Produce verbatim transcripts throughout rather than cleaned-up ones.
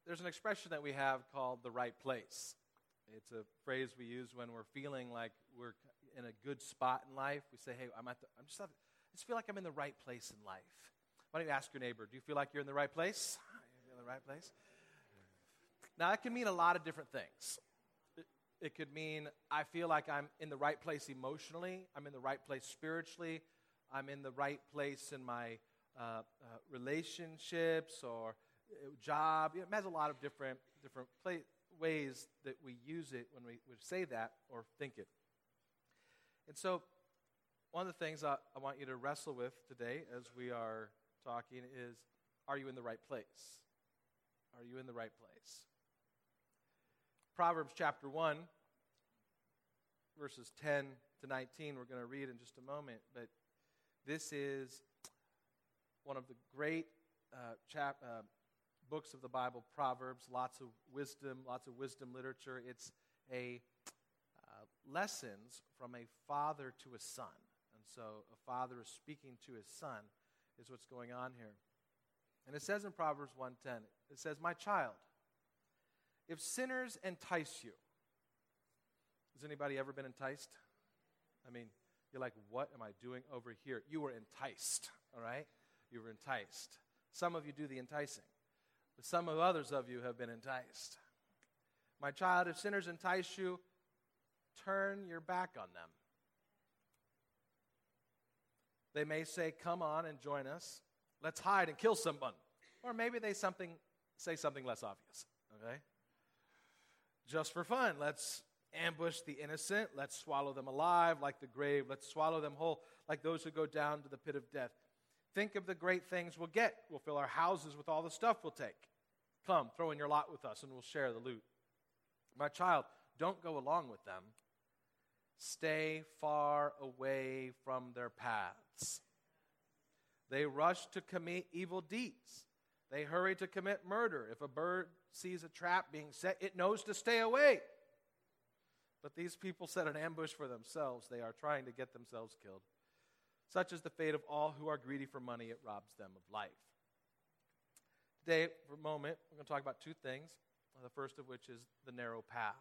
there's an expression that we have called the right place. It's a phrase we use when we're feeling like we're in a good spot in life. We say, hey, I'm at the, I'm just, at, I just feel like I'm in the right place in life. Why don't you ask your neighbor, do you feel like you're in the right place? You're in the right place? Now, it can mean a lot of different things. It, it could mean I feel like I'm in the right place emotionally. I'm in the right place spiritually. I'm in the right place in my uh, uh, relationships or uh, job. It has a lot of different different pla- ways that we use it when we, we say that or think it. And so one of the things I, I want you to wrestle with today as we are talking is, are you in the right place? Are you in the right place? Proverbs chapter one, verses ten to nineteen, we're going to read in just a moment, but this is one of the great uh, chap, uh, books of the Bible, Proverbs, lots of wisdom, lots of wisdom literature. It's a uh, lessons from a father to a son. And so a father is speaking to his son is what's going on here. And it says in Proverbs one ten, it says, my child, if sinners entice you. Has anybody ever been enticed? I mean, you're like, what am I doing over here? You were enticed, all right? You were enticed. Some of you do the enticing, but some of others of you have been enticed. My child, if sinners entice you, turn your back on them. They may say, come on and join us. Let's hide and kill someone. Or maybe they something say something less obvious, okay? Just for fun, let's ambush the innocent. Let's swallow them alive like the grave. Let's swallow them whole like those who go down to the pit of death. Think of the great things we'll get. We'll fill our houses with all the stuff we'll take. Come, throw in your lot with us and we'll share the loot. My child, don't go along with them. Stay far away from their paths. They rush to commit evil deeds. They hurry to commit murder. If a bird sees a trap being set, it knows to stay away. But these people set an ambush for themselves. They are trying to get themselves killed. Such is the fate of all who are greedy for money. It robs them of life. Today, for a moment, we're going to talk about two things. The first of which is the narrow path.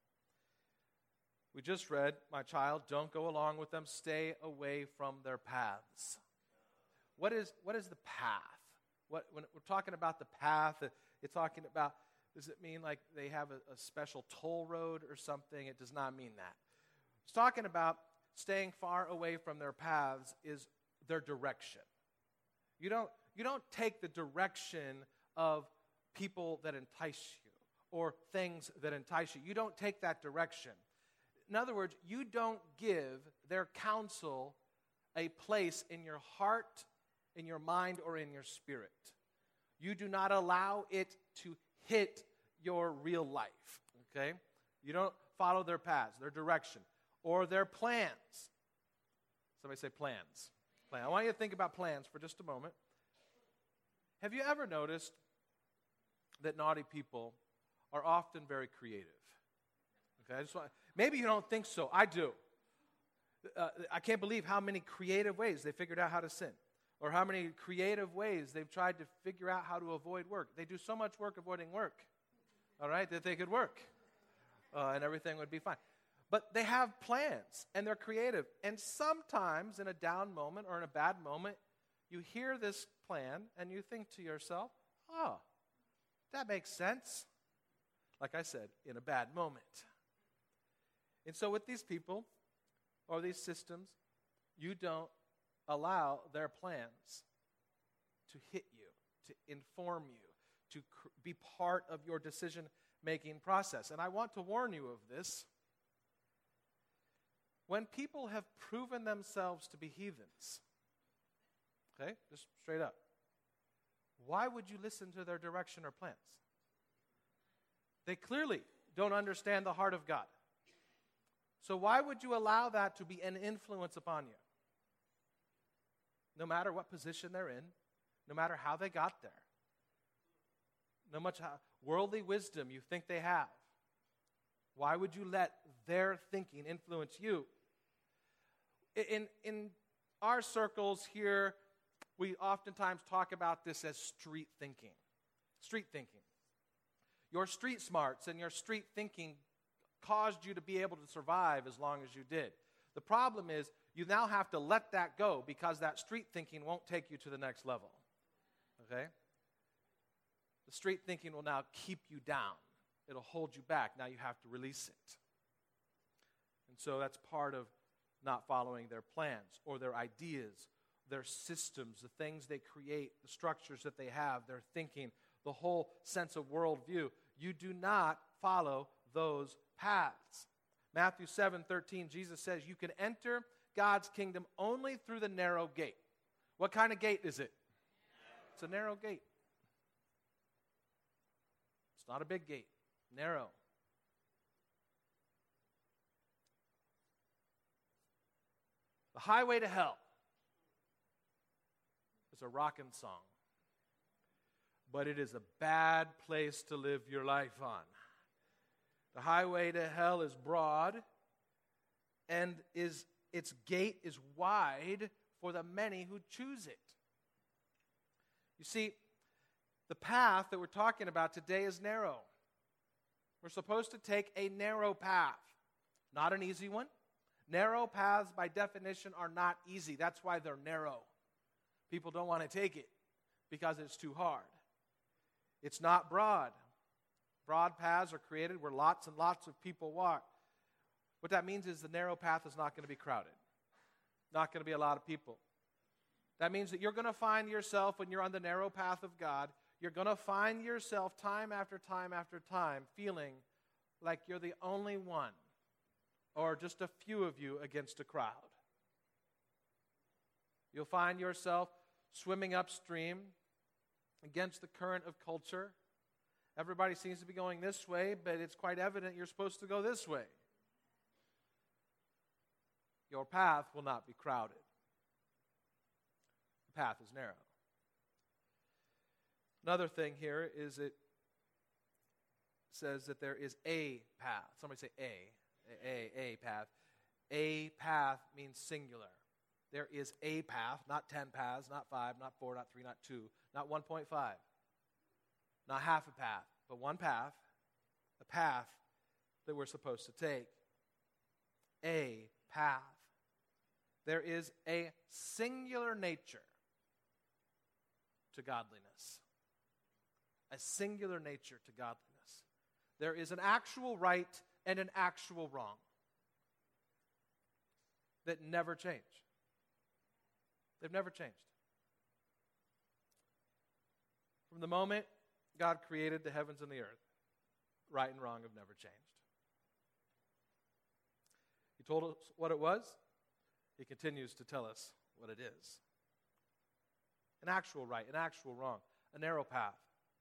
We just read, my child, don't go along with them. Stay away from their paths. What is, what is the path? What, when we're talking about the path, it's talking about, does it mean like they have a, a special toll road or something? It does not mean that. It's talking about staying far away from their paths is their direction. You don't, you don't take the direction of people that entice you or things that entice you. You don't take that direction. In other words, you don't give their counsel a place in your heart, in your mind, or in your spirit. You do not allow it to hit your real life, okay? You don't follow their paths, their direction, or their plans. Somebody say plans. Plan. I want you to think about plans for just a moment. Have you ever noticed that naughty people are often very creative? Okay, I just want, maybe you don't think so. I do. Uh, I can't believe how many creative ways they figured out how to sin, or how many creative ways they've tried to figure out how to avoid work. They do so much work avoiding work, all right, that they could work, uh, and everything would be fine. But they have plans, and they're creative. And sometimes in a down moment or in a bad moment, you hear this plan, and you think to yourself, oh, that makes sense. Like I said, in a bad moment. And so with these people, or these systems, you don't allow their plans to hit you, to inform you, to cr- be part of your decision-making process. And I want to warn you of this. When people have proven themselves to be heathens, okay, just straight up, why would you listen to their direction or plans? They clearly don't understand the heart of God. So why would you allow that to be an influence upon you? No matter what position they're in, no matter how they got there, no much how worldly wisdom you think they have, why would you let their thinking influence you? In, in our circles here, we oftentimes talk about this as street thinking. Street thinking. Your street smarts and your street thinking caused you to be able to survive as long as you did. The problem is you now have to let that go because that street thinking won't take you to the next level. Okay? The street thinking will now keep you down. It'll hold you back. Now you have to release it. And so that's part of not following their plans or their ideas, their systems, the things they create, the structures that they have, their thinking, the whole sense of worldview. You do not follow those paths. Matthew seven thirteen, Jesus says you can enter God's kingdom only through the narrow gate. What kind of gate is it? It's a narrow gate. It's not a big gate. Narrow. The highway to hell is a rockin' song, but it is a bad place to live your life on. The highway to hell is broad, and is its gate is wide for the many who choose it. You see, the path that we're talking about today is narrow. We're supposed to take a narrow path, not an easy one. Narrow paths, by definition, are not easy. That's why they're narrow. People don't want to take it because it's too hard. It's not broad. Broad paths are created where lots and lots of people walk. What that means is the narrow path is not going to be crowded. Not going to be a lot of people. That means that you're going to find yourself, when you're on the narrow path of God, you're going to find yourself time after time after time feeling like you're the only one, or just a few of you against a crowd. You'll find yourself swimming upstream against the current of culture. Everybody seems to be going this way, but it's quite evident you're supposed to go this way. Your path will not be crowded. The path is narrow. Another thing here is it says that there is a path. Somebody say a. A, a, a path. A path means singular. There is a path, not ten paths, not five, not four, not three, not two, not one point five, not half a path, but one path, a path that we're supposed to take. A path. There is a singular nature to godliness. A singular nature to godliness. There is an actual right and an actual wrong that never change. They've never changed. From the moment God created the heavens and the earth, right and wrong have never changed. He told us what it was. He continues to tell us what it is. An actual right, an actual wrong, a narrow path.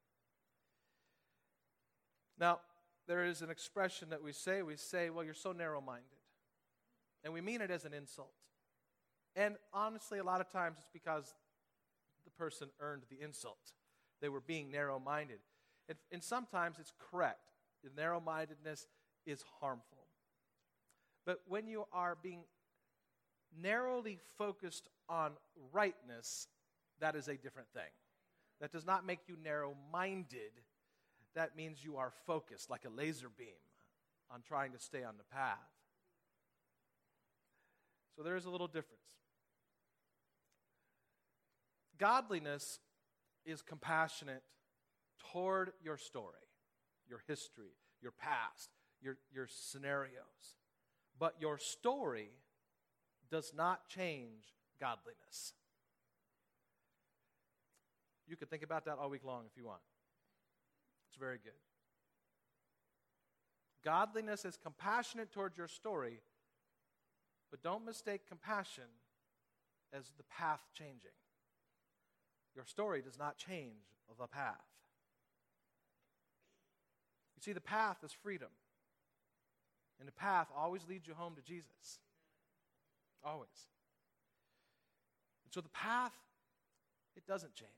Now, there is an expression that we say, we say, well, you're so narrow-minded. And we mean it as an insult. And honestly, a lot of times it's because the person earned the insult. They were being narrow-minded. And, and sometimes it's correct. The narrow-mindedness is harmful. But when you are being narrowly focused on rightness, that is a different thing. That does not make you narrow-minded. That means you are focused like a laser beam on trying to stay on the path. So there is a little difference. Godliness is compassionate toward your story, your history, your past, your, your scenarios. But your story does not change godliness. You could think about that all week long if you want. It's very good. Godliness is compassionate towards your story, but don't mistake compassion as the path changing. Your story does not change the path. You see, the path is freedom. And the path always leads you home to Jesus. Always. And so the path, it doesn't change.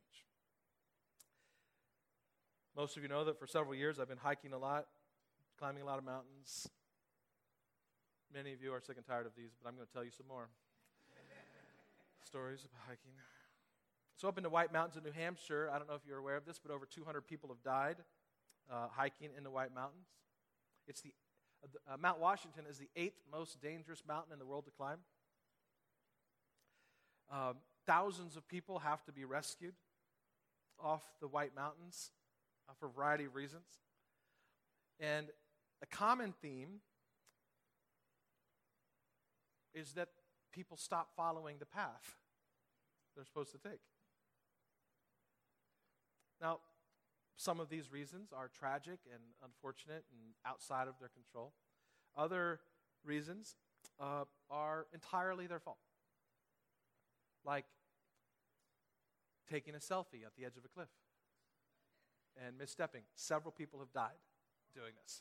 Most of you know that for several years I've been hiking a lot, climbing a lot of mountains. Many of you are sick and tired of these, but I'm going to tell you some more stories about hiking. So up in the White Mountains of New Hampshire, I don't know if you're aware of this, but over two hundred people have died uh, hiking in the White Mountains. It's the, uh, Mount Washington is the eighth most dangerous mountain in the world to climb. Um, thousands of people have to be rescued off the White Mountains uh, for a variety of reasons. And a common theme is that people stop following the path they're supposed to take. Now, some of these reasons are tragic and unfortunate and outside of their control. Other reasons uh, are entirely their fault. Like taking a selfie at the edge of a cliff and misstepping. Several people have died doing this.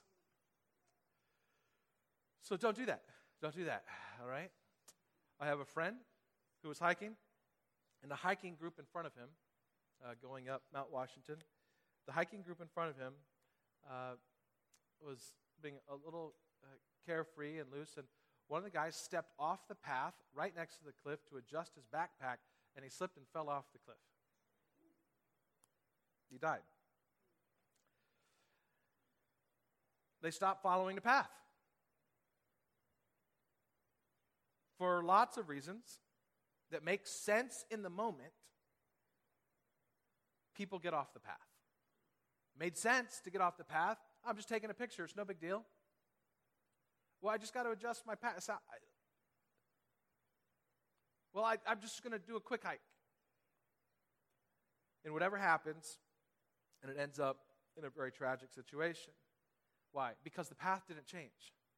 So don't do that. Don't do that, all right? I have a friend who was hiking, and the hiking group in front of him, uh, going up Mount Washington, the hiking group in front of him uh, was being a little uh, carefree and loose, and one of the guys stepped off the path right next to the cliff to adjust his backpack, and he slipped and fell off the cliff. He died. They stopped following the path. For lots of reasons that make sense in the moment, people get off the path. Made sense to get off the path. I'm just taking a picture. It's no big deal. Well, I just got to adjust my path. Well, I, I'm just going to do a quick hike. And whatever happens, and it ends up in a very tragic situation. Why? Because the path didn't change.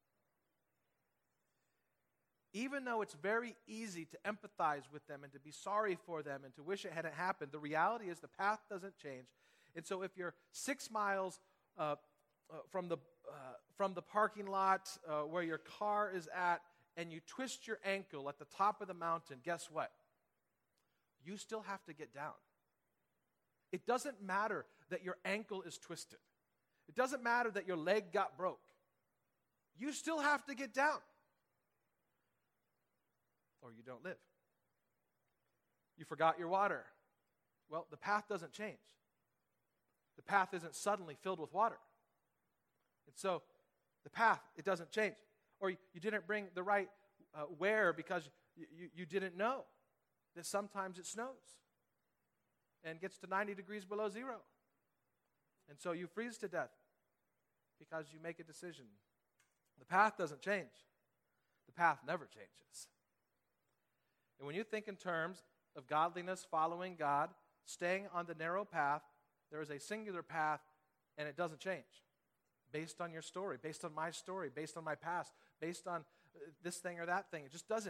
Even though it's very easy to empathize with them and to be sorry for them and to wish it hadn't happened, the reality is the path doesn't change. And so if you're six miles uh, uh, from the uh, from the parking lot uh, where your car is at and you twist your ankle at the top of the mountain, guess what? You still have to get down. It doesn't matter that your ankle is twisted. It doesn't matter that your leg got broke. You still have to get down. Or you don't live. You forgot your water. Well, the path doesn't change. The path isn't suddenly filled with water. And so, the path, it doesn't change. Or you, you didn't bring the right uh, wear because you, you, you didn't know that sometimes it snows and gets to ninety degrees below zero. And so you freeze to death because you make a decision. The path doesn't change. The path never changes. And when you think in terms of godliness, following God, staying on the narrow path, there is a singular path, and it doesn't change. Based on your story, based on my story, based on my past, based on this thing or that thing. It just doesn't.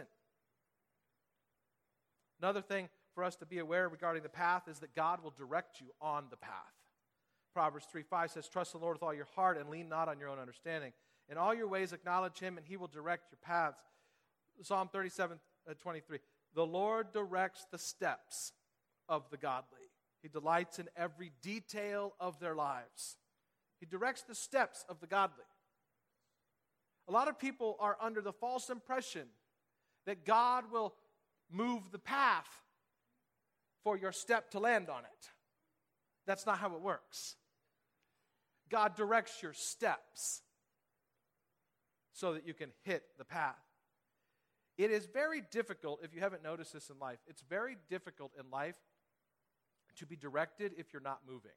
Another thing for us to be aware regarding the path is that God will direct you on the path. Proverbs three five says, "Trust the Lord with all your heart and lean not on your own understanding. In all your ways acknowledge Him, and He will direct your paths." Psalm thirty-seven twenty-three. The Lord directs the steps of the godly. He delights in every detail of their lives. He directs the steps of the godly. A lot of people are under the false impression that God will move the path for your step to land on it. That's not how it works. God directs your steps so that you can hit the path. It is very difficult, if you haven't noticed this in life, it's very difficult in life to be directed if you're not moving.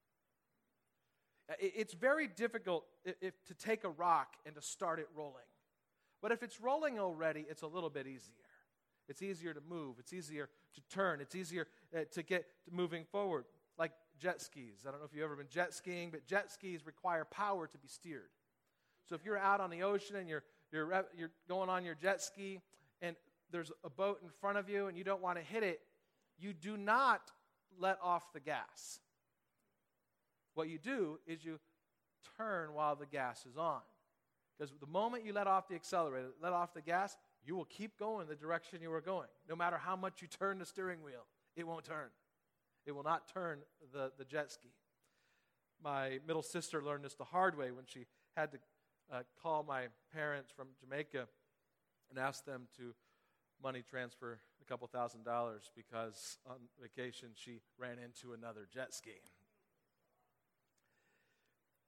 It's very difficult if, if, to take a rock and to start it rolling. But if it's rolling already, it's a little bit easier. It's easier to move. It's easier to turn. It's easier uh, to get to moving forward. Like jet skis. I don't know if you've ever been jet skiing, but jet skis require power to be steered. So if you're out on the ocean and you're you're you're going on your jet ski and there's a boat in front of you and you don't want to hit it, you do not let off the gas. What you do is you turn while the gas is on. Because the moment you let off the accelerator, let off the gas, you will keep going the direction you were going. No matter how much you turn the steering wheel, it won't turn. It will not turn the, the jet ski. My middle sister learned this the hard way when she had to uh, call my parents from Jamaica and ask them to money transfer a couple thousand dollars because on vacation she ran into another jet ski.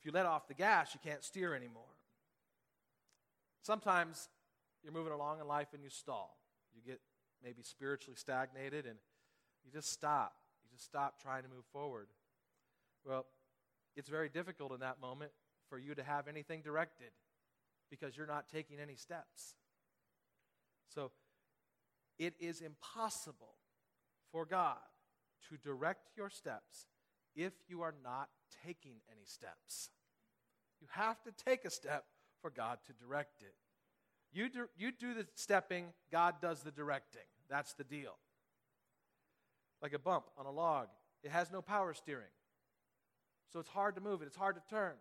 If you let off the gas, you can't steer anymore. Sometimes you're moving along in life and you stall. You get maybe spiritually stagnated and you just stop. You just stop trying to move forward. Well, it's very difficult in that moment for you to have anything directed because you're not taking any steps. So it is impossible for God to direct your steps if you are not taking any steps. You have to take a step for God to direct it. You do, you do the stepping, God does the directing. That's the deal. Like a bump on a log, it has no power steering. So it's hard to move it, it's hard to turn.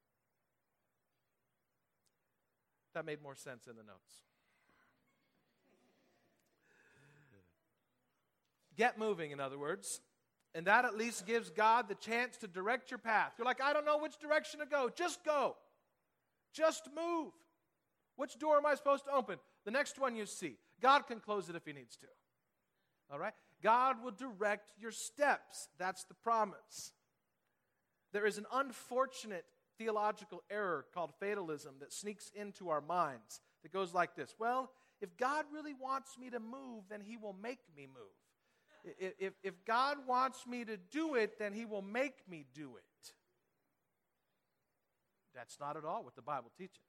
That made more sense in the notes. Get moving, in other words. And that at least gives God the chance to direct your path. You're like, I don't know which direction to go. Just go. Just move. Which door am I supposed to open? The next one you see. God can close it if he needs to. All right? God will direct your steps. That's the promise. There is an unfortunate theological error called fatalism that sneaks into our minds that goes like this. Well, if God really wants me to move, then he will make me move. If, if, if God wants me to do it, then he will make me do it. That's not at all what the Bible teaches.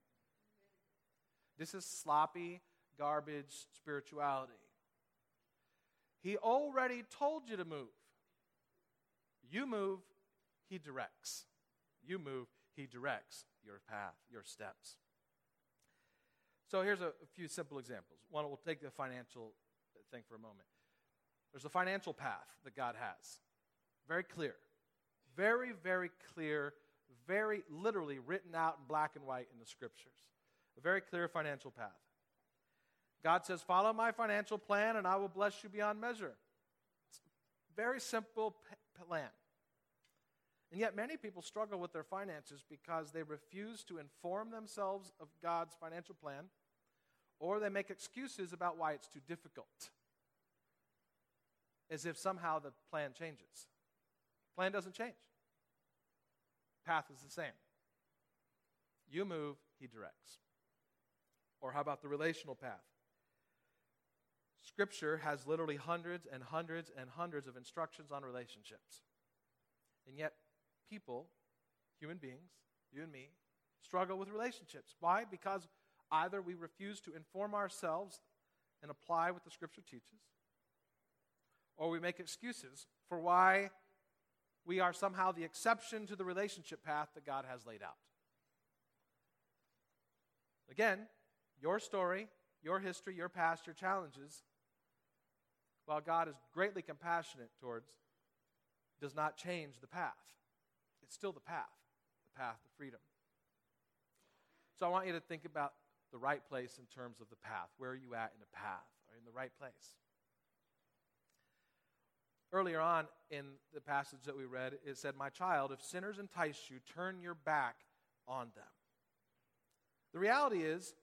This is sloppy, garbage spirituality. He already told you to move. You move, he directs. You move, he directs your path, your steps. So here's a, a few simple examples. One, we'll take the financial thing for a moment. There's a financial path that God has. Very clear. Very, very clear, very literally written out in black and white in the scriptures. A very clear financial path. God says, follow my financial plan and I will bless you beyond measure. It's a very simple p- plan. And yet many people struggle with their finances because they refuse to inform themselves of God's financial plan, or they make excuses about why it's too difficult, as if somehow the plan changes. Plan doesn't change. Path is the same. You move, he directs. Or how about the relational path? Scripture has literally hundreds and hundreds and hundreds of instructions on relationships. And yet, people, human beings, you and me, struggle with relationships. Why? Because either we refuse to inform ourselves and apply what the Scripture teaches, or we make excuses for why we are somehow the exception to the relationship path that God has laid out. Again, your story, your history, your past, your challenges, while God is greatly compassionate towards, does not change the path. It's still the path, the path to freedom. So I want you to think about the right place in terms of the path. Where are you at in the path? Are you in the right place? Earlier on in the passage that we read, it said, my child, if sinners entice you, turn your back on them. The reality is,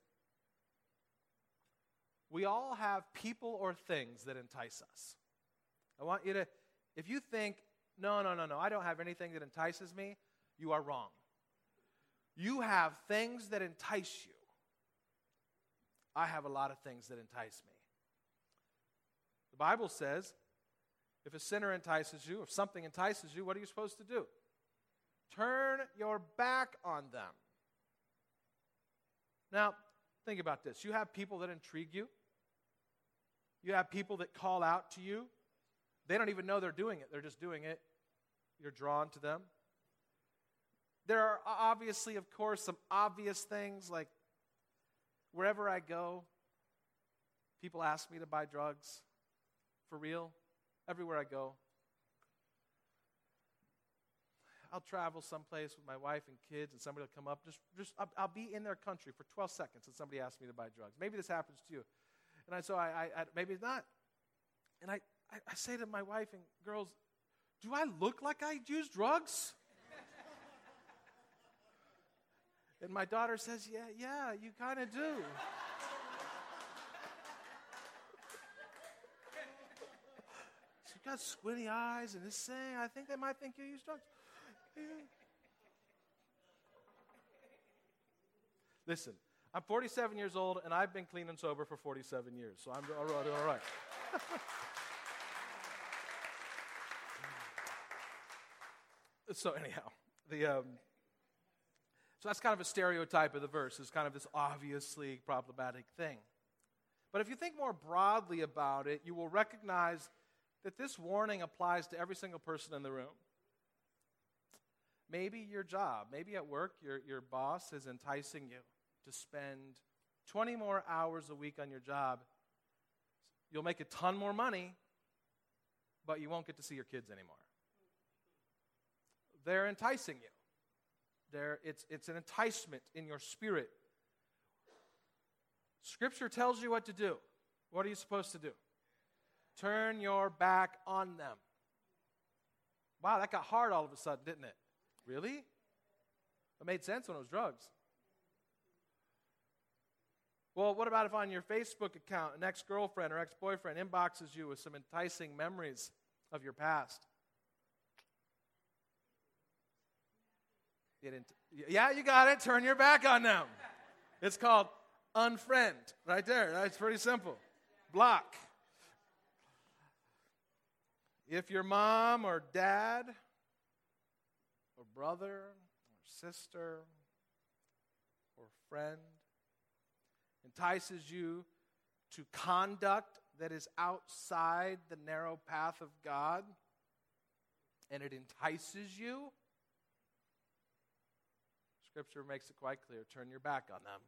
we all have people or things that entice us. I want you to, if you think, no, no, no, no, I don't have anything that entices me, you are wrong. You have things that entice you. I have a lot of things that entice me. The Bible says, if a sinner entices you, if something entices you, what are you supposed to do? Turn your back on them. Now, think about this. You have people that intrigue you. You have people that call out to you. They don't even know they're doing it. They're just doing it. You're drawn to them. There are obviously, of course, some obvious things like wherever I go, people ask me to buy drugs. For real. Everywhere I go. I'll travel someplace with my wife and kids, and somebody will come up. Just, just I'll, I'll be in their country for twelve seconds, and somebody asks me to buy drugs. Maybe this happens to you, and I so I, I, I maybe it's not. And I, I, I say to my wife and girls, "Do I look like I use drugs?" And my daughter says, "Yeah, yeah, you kind of do." She's got squinty eyes and this thing. I think they might think you use drugs. Listen, I'm forty-seven years old, and I've been clean and sober for forty-seven years, so I'm all right. All right. So anyhow, the um, so that's kind of a stereotype of the verse. It's kind of this obviously problematic thing. But if you think more broadly about it, you will recognize that this warning applies to every single person in the room. Maybe your job, maybe at work, your, your boss is enticing you to spend twenty more hours a week on your job. You'll make a ton more money, but you won't get to see your kids anymore. They're enticing you. They're, it's, it's an enticement in your spirit. Scripture tells you what to do. What are you supposed to do? Turn your back on them. Wow, that got hard all of a sudden, didn't it? Really? It made sense when it was drugs. Well, what about if on your Facebook account an ex-girlfriend or ex-boyfriend inboxes you with some enticing memories of your past? You didn't, yeah, you got it. Turn your back on them. It's called unfriend right there. That's pretty simple. Block. If your mom or dad or brother or sister or friend entices you to conduct that is outside the narrow path of God, and it entices you, Scripture makes it quite clear. Turn your back on them.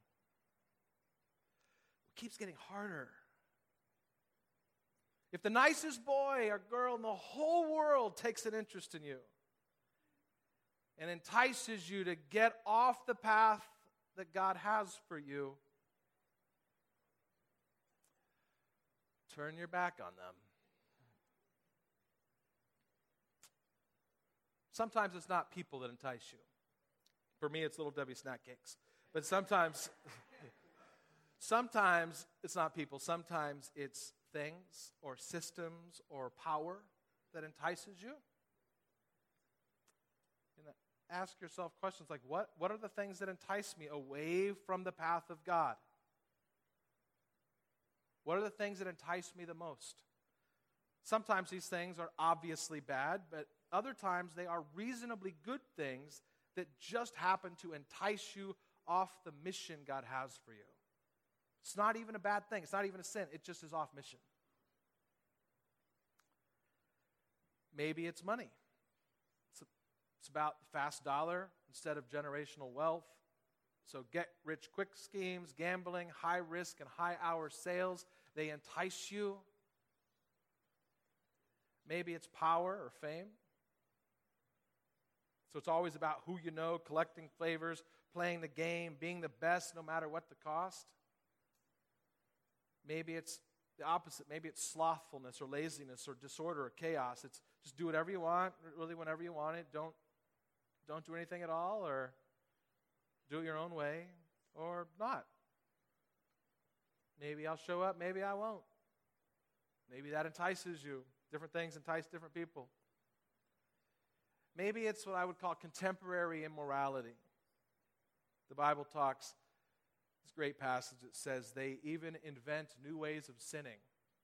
It keeps getting harder. If the nicest boy or girl in the whole world takes an interest in you and entices you to get off the path that God has for you, turn your back on them. Sometimes it's not people that entice you. For me, it's Little Debbie snack cakes. But sometimes, sometimes it's not people. Sometimes it's things or systems or power that entices you. You know, ask yourself questions like, what, what are the things that entice me away from the path of God? What are the things that entice me the most? Sometimes these things are obviously bad, but other times they are reasonably good things that just happen to entice you off the mission God has for you. It's not even a bad thing. It's not even a sin. It just is off mission. Maybe it's money. It's, a, it's about the fast dollar instead of generational wealth. So get-rich-quick schemes, gambling, high-risk and high-hour sales, they entice you. Maybe it's power or fame. So it's always about who you know, collecting favors, playing the game, being the best no matter what the cost. Maybe it's the opposite. Maybe it's slothfulness or laziness or disorder or chaos. It's just do whatever you want, really whenever you want it. Don't, don't do anything at all, or do it your own way, or not. Maybe I'll show up, maybe I won't. Maybe that entices you. Different things entice different people. Maybe it's what I would call contemporary immorality. The Bible talks, this great passage, it says they even invent new ways of sinning.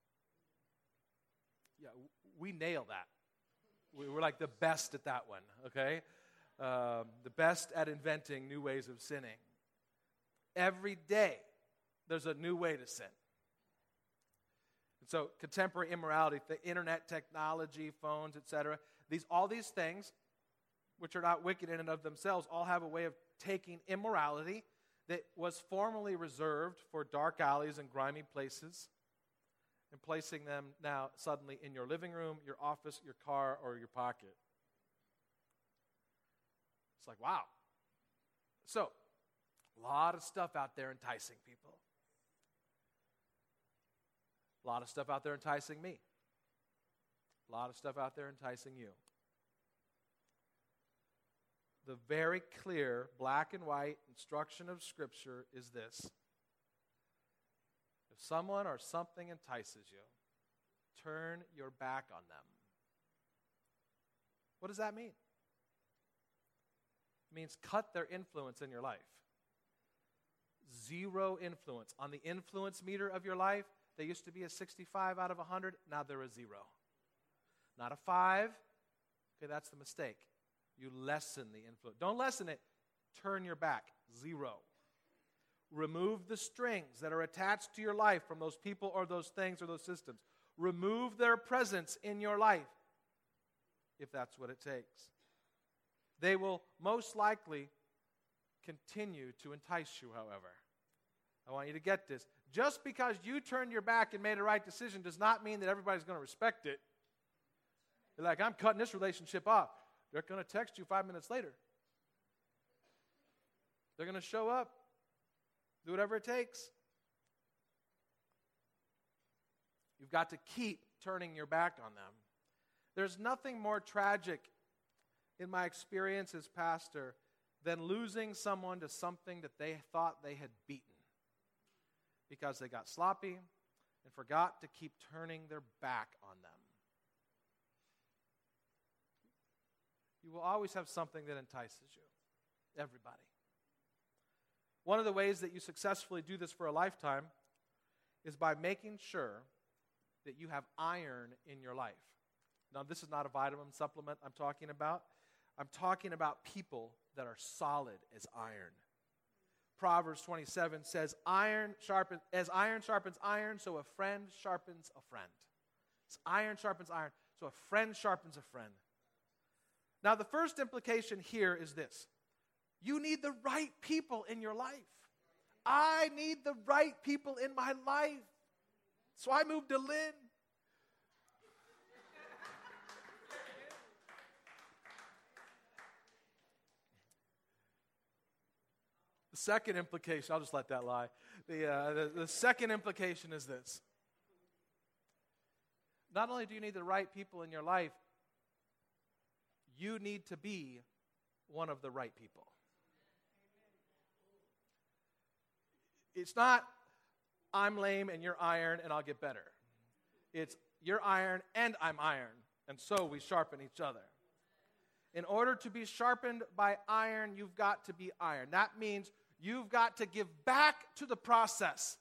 Yeah, we nail that. We're like the best at that one, okay? Um, the best at inventing new ways of sinning. Every day, there's a new way to sin. And so, contemporary immorality, the internet, technology, phones, et cetera, these, all these things, which are not wicked in and of themselves, all have a way of taking immorality that was formerly reserved for dark alleys and grimy places and placing them now suddenly in your living room, your office, your car, or your pocket. It's like, wow. So, a lot of stuff out there enticing people. A lot of stuff out there enticing me. A lot of stuff out there enticing you. The very clear, black and white instruction of Scripture is this. If someone or something entices you, turn your back on them. What does that mean? It means cut their influence in your life. Zero influence. On the influence meter of your life, they used to be a sixty-five out of one hundred. Now they're a zero. Not a five. Okay, that's the mistake. You lessen the influence. Don't lessen it. Turn your back. Zero. Remove the strings that are attached to your life from those people or those things or those systems. Remove their presence in your life, if that's what it takes. They will most likely continue to entice you, however. I want you to get this. Just because you turned your back and made a right decision does not mean that everybody's going to respect it. They're like, I'm cutting this relationship off. They're going to text you five minutes later. They're going to show up, do whatever it takes. You've got to keep turning your back on them. There's nothing more tragic in my experience as pastor than losing someone to something that they thought they had beaten because they got sloppy and forgot to keep turning their back on them. You will always have something that entices you. Everybody. One of the ways that you successfully do this for a lifetime is by making sure that you have iron in your life. Now, this is not a vitamin supplement I'm talking about. I'm talking about people that are solid as iron. Proverbs twenty-seven says, "Iron sharpens, as iron sharpens iron, so a friend sharpens a friend." It's iron sharpens iron, so a friend sharpens a friend. Now, the first implication here is this. You need the right people in your life. I need the right people in my life. So I moved to Lynn. The second implication, I'll just let that lie. The, uh, the, the second implication is this. Not only do you need the right people in your life, you need to be one of the right people. It's not, I'm lame and you're iron and I'll get better. It's, you're iron and I'm iron, and so we sharpen each other. In order to be sharpened by iron, you've got to be iron. That means you've got to give back to the process.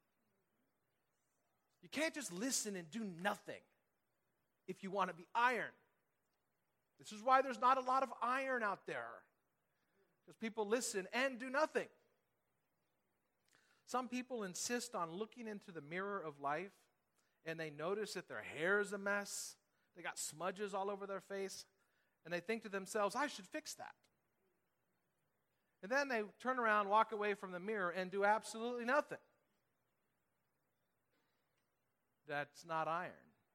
You can't just listen and do nothing if you want to be iron. This is why there's not a lot of iron out there. Because people listen and do nothing. Some people insist on looking into the mirror of life and they notice that their hair is a mess. They got smudges all over their face. And they think to themselves, I should fix that. And then they turn around, walk away from the mirror, and do absolutely nothing. That's not iron.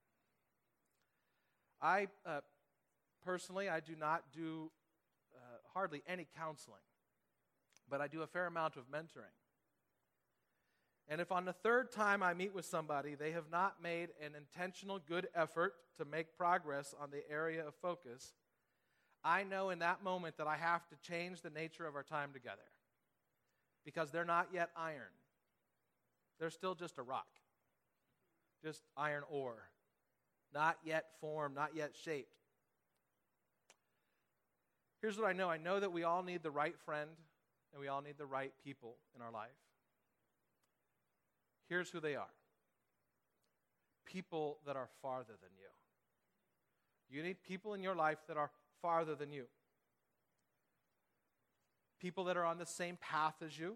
I, uh, personally, I do not do uh, hardly any counseling. But I do a fair amount of mentoring. And if on the third time I meet with somebody, they have not made an intentional good effort to make progress on the area of focus, I know in that moment that I have to change the nature of our time together. Because they're not yet iron. They're still just a rock. Just iron ore. Not yet formed, not yet shaped. Here's what I know. I know that we all need the right friend and we all need the right people in our life. Here's who they are. People that are farther than you. You need people in your life that are farther than you. People that are on the same path as you.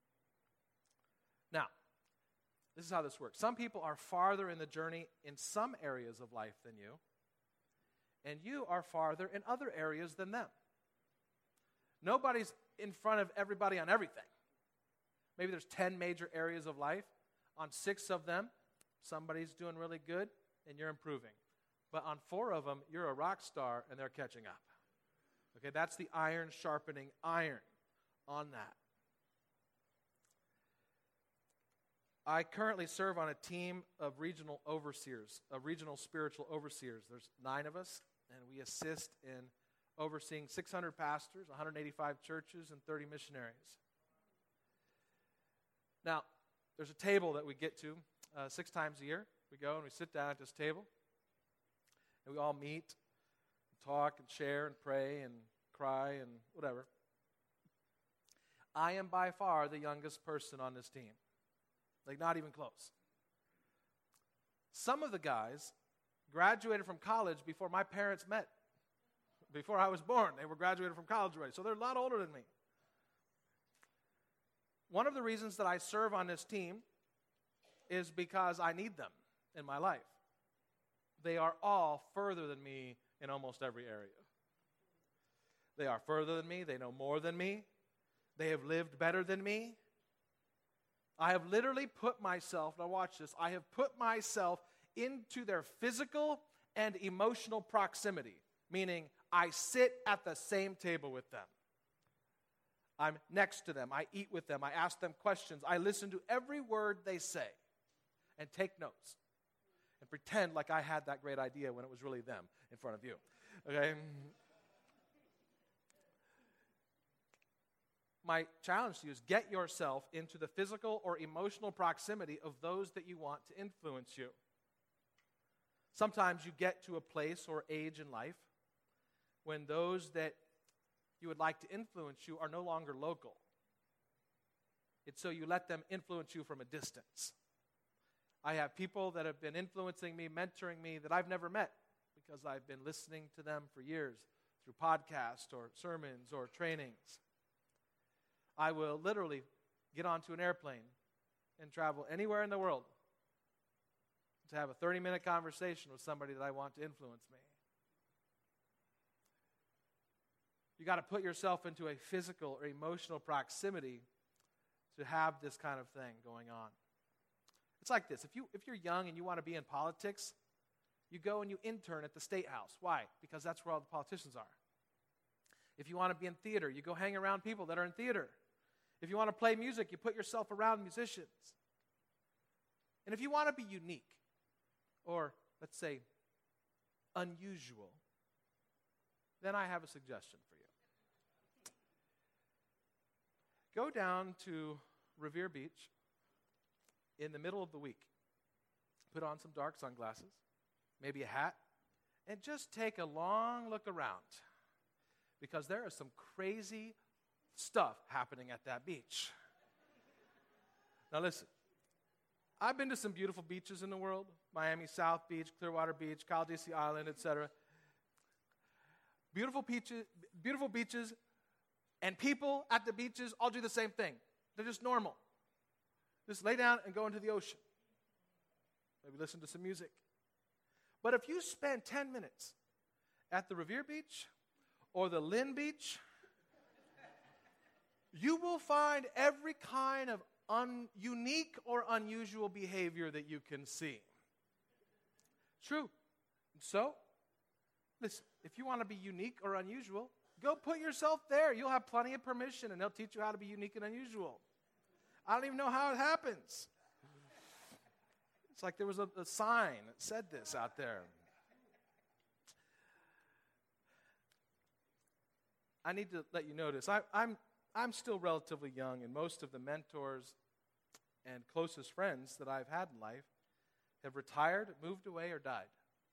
Now, this is how this works. Some people are farther in the journey in some areas of life than you, and you are farther in other areas than them. Nobody's in front of everybody on everything. Maybe there's ten major areas of life. On six of them, somebody's doing really good, and you're improving. But on four of them, you're a rock star, and they're catching up. Okay, that's the iron sharpening iron on that. I currently serve on a team of regional overseers, of regional spiritual overseers. There's nine of us, and we assist in overseeing six hundred pastors, one hundred eighty-five churches, and thirty missionaries. Now, there's a table that we get to uh, six times a year. We go and we sit down at this table, and we all meet, and talk, and share, and pray, and cry, and whatever. I am by far the youngest person on this team. Like, not even close. Some of the guys graduated from college before my parents met. Before I was born, they were graduated from college already. So they're a lot older than me. One of the reasons that I serve on this team is because I need them in my life. They are all further than me in almost every area. They are further than me. They know more than me. They have lived better than me. I have literally put myself, now watch this, I have put myself into their physical and emotional proximity, meaning I sit at the same table with them. I'm next to them. I eat with them. I ask them questions. I listen to every word they say and take notes and pretend like I had that great idea when it was really them in front of you. Okay? My challenge to you is get yourself into the physical or emotional proximity of those that you want to influence you. Sometimes you get to a place or age in life when those that you would like to influence you are no longer local. It's so you let them influence you from a distance. I have people that have been influencing me, mentoring me that I've never met because I've been listening to them for years through podcasts or sermons or trainings. I will literally get onto an airplane and travel anywhere in the world to have a thirty-minute conversation with somebody that I want to influence me. You got to put yourself into a physical or emotional proximity to have this kind of thing going on. It's like this. If you if you're young and you want to be in politics, you go and you intern at the State House. Why? Because that's where all the politicians are. If you want to be in theater, you go hang around people that are in theater. If you want to play music, you put yourself around musicians. And if you want to be unique, or let's say unusual, then I have a suggestion for you. Go down to Revere Beach in the middle of the week. Put on some dark sunglasses, maybe a hat, and just take a long look around. Because there is some crazy stuff happening at that beach. Now listen, I've been to some beautiful beaches in the world. Miami South Beach, Clearwater Beach, Caldesi Island, et cetera. Beautiful beaches, beautiful beaches, and people at the beaches all do the same thing. They're just normal. Just lay down and go into the ocean. Maybe listen to some music. But if you spend ten minutes at the Revere Beach or the Lynn Beach, you will find every kind of un- unique or unusual behavior that you can see. True. So, listen, if you want to be unique or unusual, go put yourself there. You'll have plenty of permission, and they'll teach you how to be unique and unusual. I don't even know how it happens. It's like there was a, a sign that said this out there. I need to let you notice, I, I'm I'm still relatively young, and most of the mentors and closest friends that I've had in life have retired, moved away, or died.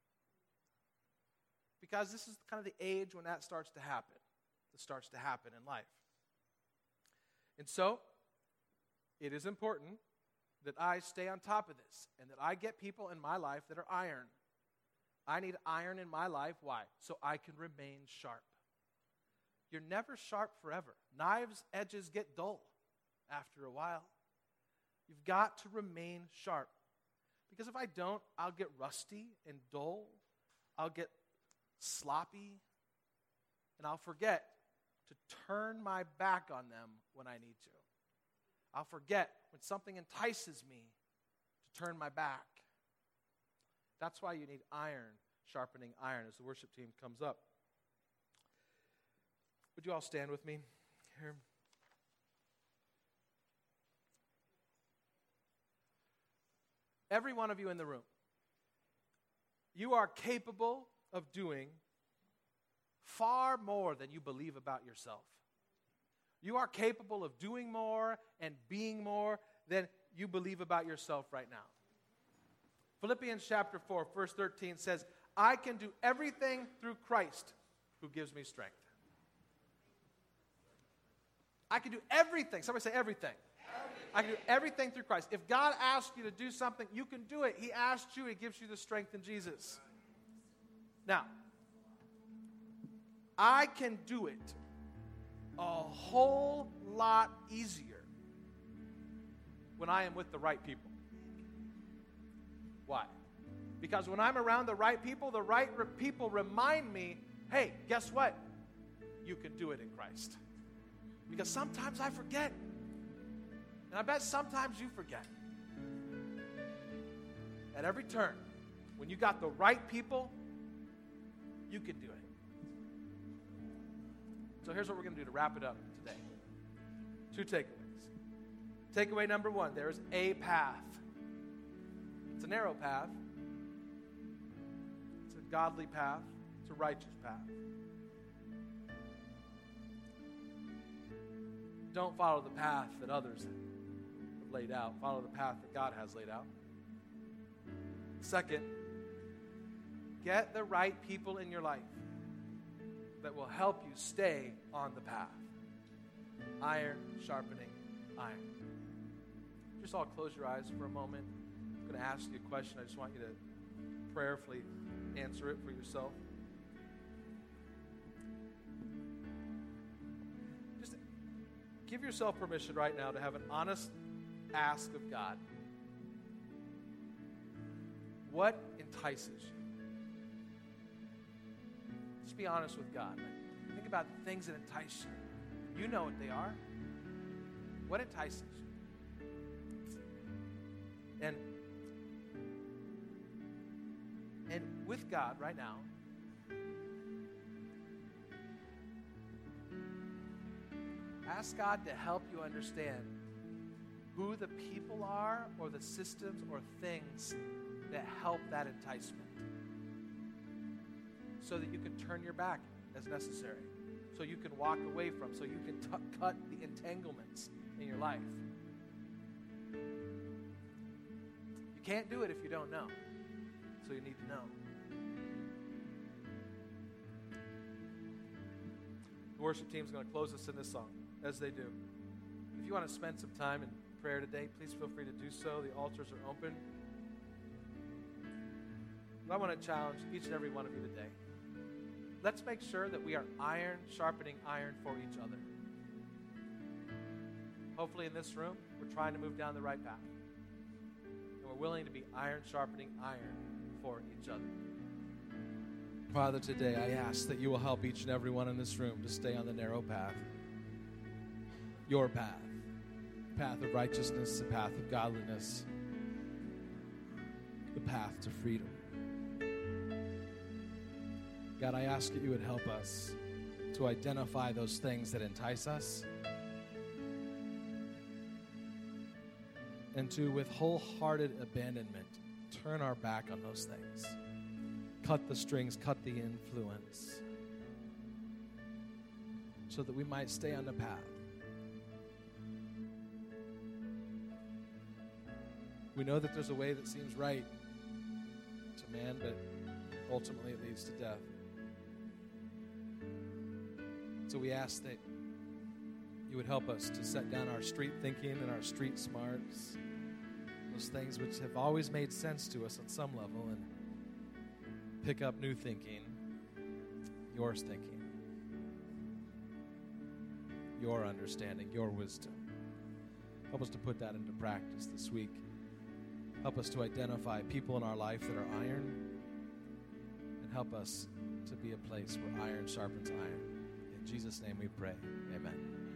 Because this is kind of the age when that starts to happen. That starts to happen in life. And so, it is important that I stay on top of this and that I get people in my life that are iron. I need iron in my life. Why? So I can remain sharp. You're never sharp forever. Knives' edges get dull after a while. You've got to remain sharp. Because if I don't, I'll get rusty and dull. I'll get sloppy. And I'll forget to turn my back on them when I need to. I'll forget when something entices me to turn my back. That's why you need iron sharpening iron as the worship team comes up. Would you all stand with me here? Every one of you in the room, you are capable of doing far more than you believe about yourself. You are capable of doing more and being more than you believe about yourself right now. Philippians chapter four, verse thirteen says, I can do everything through Christ who gives me strength. I can do everything. Somebody say everything. everything. I can do everything through Christ. If God asks you to do something, you can do it. He asked you. He gives you the strength in Jesus. Now, I can do it a whole lot easier when I am with the right people. Why? Because when I'm around the right people, the right re- people remind me, hey, guess what? You can do it in Christ. Because sometimes I forget. And I bet sometimes you forget. At every turn, when you got the right people, you can do it. So here's what we're going to do to wrap it up today. Two takeaways. Takeaway number one, there is a path. It's a narrow path. It's a godly path. It's a righteous path. Don't follow the path that others have laid out. Follow the path that God has laid out. Second, get the right people in your life that will help you stay on the path. Iron sharpening iron. Just all close your eyes for a moment. I'm going to ask you a question. I just want you to prayerfully answer it for yourself. Just give yourself permission right now to have an honest ask of God. What entices you? Just be honest with God. Like, think about the things that entice you. You know what they are. What entices you? And, and with God right now, ask God to help you understand who the people are or the systems or things that help that enticement, so that you can turn your back as necessary, so you can walk away from, so you can t- cut the entanglements in your life. You can't do it if you don't know, so you need to know. The worship team is going to close us in this song, as they do. If you want to spend some time in prayer today, please feel free to do so. The altars are open. But I want to challenge each and every one of you today. Let's make sure that we are iron sharpening iron for each other. Hopefully in this room, we're trying to move down the right path. And we're willing to be iron sharpening iron for each other. Father, today I ask that you will help each and every one in this room to stay on the narrow path. Your path. The path of righteousness, the path of godliness, the path to freedom. God, I ask that you would help us to identify those things that entice us and to, with wholehearted abandonment, turn our back on those things. Cut the strings, cut the influence, so that we might stay on the path. We know that there's a way that seems right to man, but ultimately it leads to death. So we ask that you would help us to set down our street thinking and our street smarts, those things which have always made sense to us on some level, and pick up new thinking, yours thinking, your understanding, your wisdom. Help us to put that into practice this week. Help us to identify people in our life that are iron, and help us to be a place where iron sharpens iron. In Jesus' name we pray. Amen.